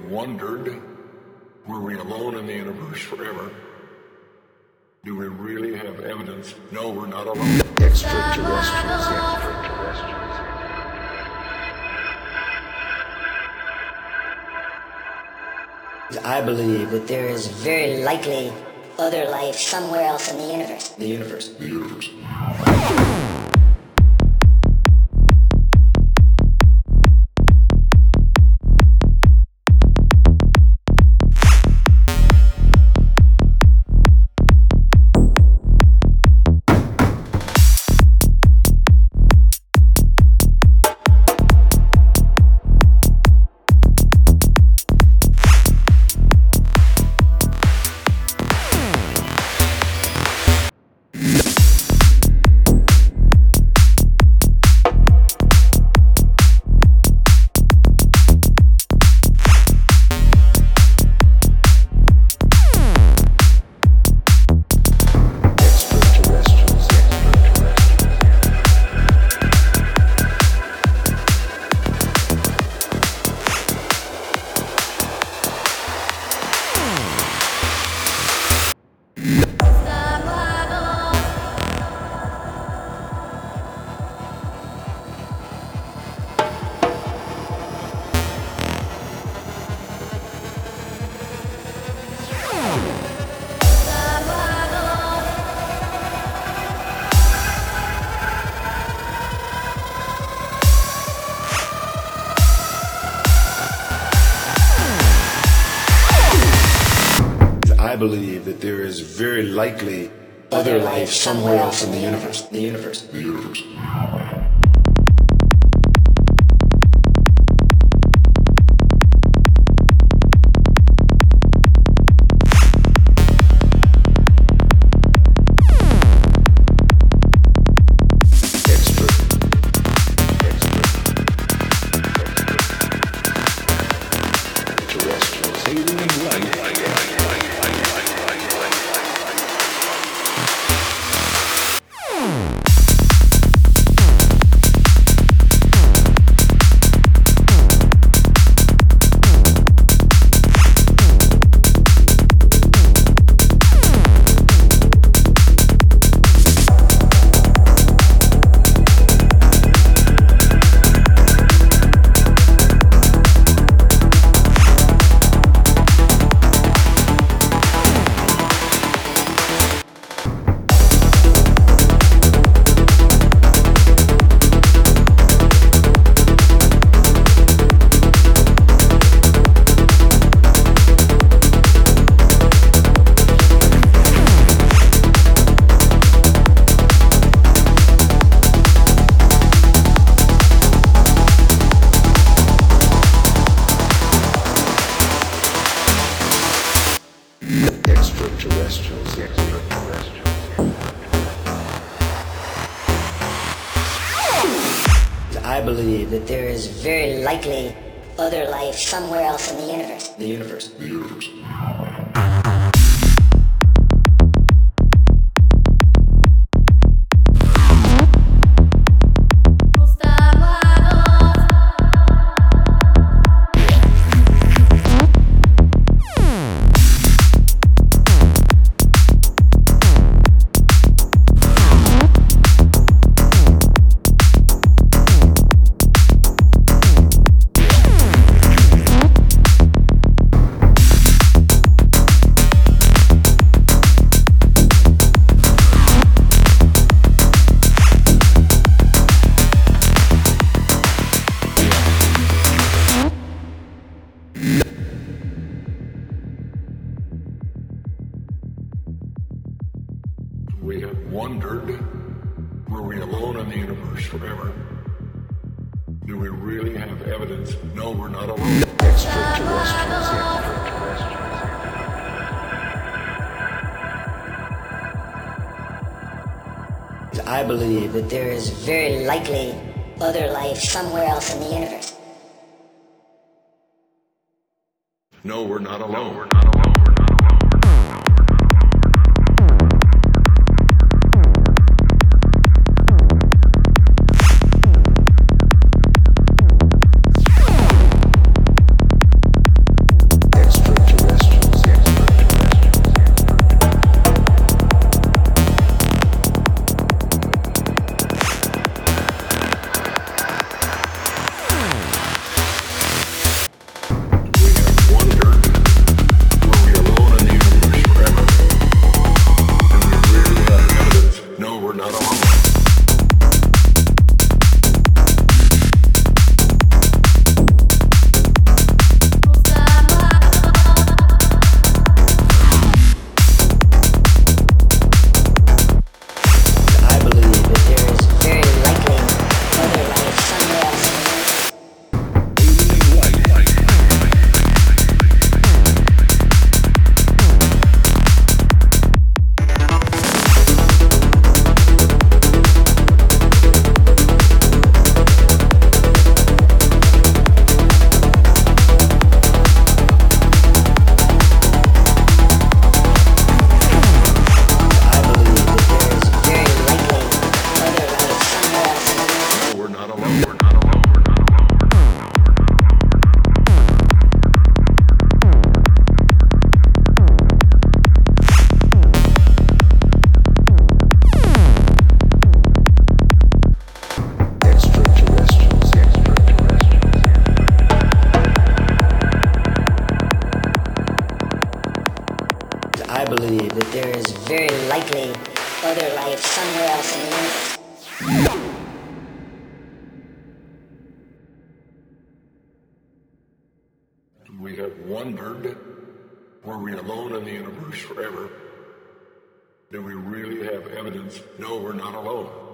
wondered, were we alone in the universe forever? Do we really have evidence? No, we're not alone. Extraterrestrials. I believe that there is very likely other life somewhere else in the universe. The universe. The universe. I believe that there is very likely other life somewhere else in the universe. The universe. The universe. I believe that there is very likely other life somewhere else in the universe. The universe. The universe. We have wondered, were we alone in the universe forever? Do we really have evidence? No, we're not alone. Extraterrestrials. I believe that there is very likely other life somewhere else in the universe. No, we're not alone. We're not alone. believe that there is very likely other life somewhere else in the universe. We have wondered, were we alone in the universe forever? Do we really have evidence? No, we're not alone.